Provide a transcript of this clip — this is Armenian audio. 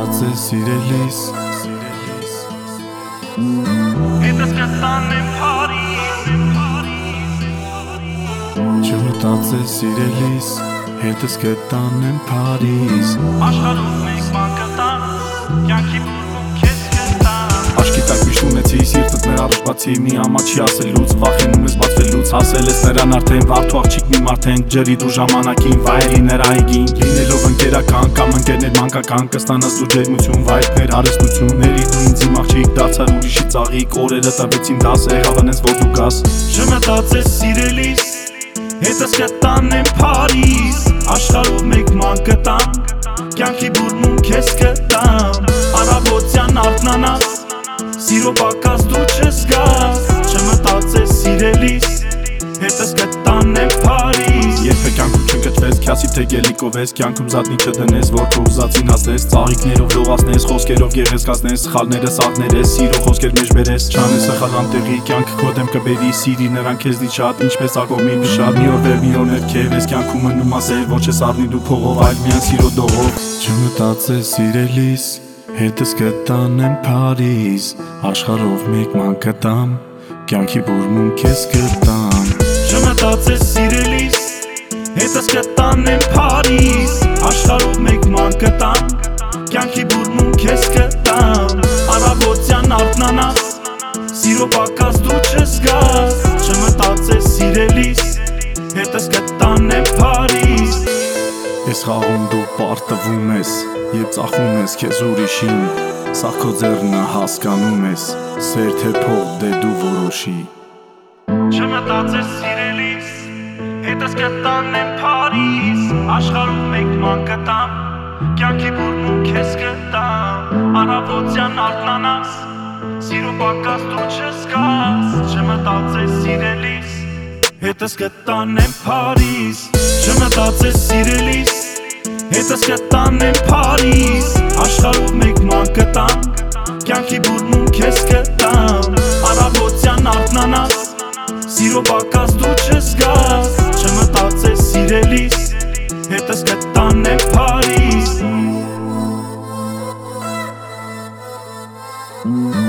Չմտածես սիրելիս Հետս կտանեմ Փարիզ Չմտածես սիրելիս Հետս կտանեմ Փարիզ Աշխարհով մեկ բան կտան Կյանքի բուրում քեզ կտան Աշկի տակ միշտ ունեցի սիրտդ մեր առաջ բացի Մի ամաչի ասելուց, վախենում ես բացվելուց Ասել ես նրան արդեն վարդու աղջիկ մի մարդեն Ջրի դու ժամանակին, վայրի նրա այգին Լինելով ընկերական կամ ընկերներ մանկական Կստանաս դու ջերմություն, վայրքներ, հարստությունների Դու ինձ իմ աղջիկ դարձար ուրիշի ծաղիկ Օրերը տվեցին դաս, եղավ անես որ դու գաս Չմտածես սիրելիս Հետս կտանեմ Փարիզ Աշխարհով մեկ ման կտան Կյանքի բուրմում քեզ կտամ Առավոտյան արթնանաս Սիրո պակաս դու չզգաս Չմտածես սիրելիս Հետս կտանեմ Փարիզ Երբե կյանքում չընկճվես, քյասի թե գելիկով ես Կյանքում զատնի չդնես, որ քո ուզածին հասնես Ծաղիկներով լողացնես, խոսքերով գեղեցկացնես Սխալները սաղներես, սիրո խոսքեր մեջ բերես Չանես սխալ անտեղի, կյանքը քո դեմ կբերի Սիրի նրան քեզնից շատ, ինչպես ակողմի բշատ Մի օր վեր, մի օր ներքև ես կյանքում մնում ասել Որ չես առնի դու փողով, այլ միայն սիրո դողով Չմտածես սիրելիս, հետս կտանեմ Փարիզ Աշխարհով մեկ ման կտամ, կյանքի բուրմում քեզ կտամ Չմտածես սիրելիս Հետս կտանեմ Փարիզ Աշխարհով մեկ ման կտամ Կյանքի բուրմում քեզ կտամ Առավոտյան արթնանաս Սիրո պակաս դու չզգաս Չմտածես սիրելիս Հետս կտանեմ Փարիզ Ես խաղում դու պարտվում ես Երբ ծախում ես քեզ ուրիշին Սաղ քո ձեռնը հասկանում ես Սեր թե փող դե դու որոշի Չմտածես սիրելիս Հետս կտանեմ Փարիզ Աշխարհով մեկ ման կտամ Կյանքի բուրմում քեզ կտամ Առավոտյան արթնանաս Սիրո պակաս դու չզգաս Չմտածես սիրելիս Հետս կտանեմ Փարիզ Չմտածես սիրելիս Հետս կտանեմ Փարիզ Աշխարհով մեկ ման կտամ Կյանքի բուրմում քեզ կտամ Առավոտյան արթնանաս Սիրո պակաս դու չզգաս Չմտածես սիրելիս Հետս կտանեմ Փարիզ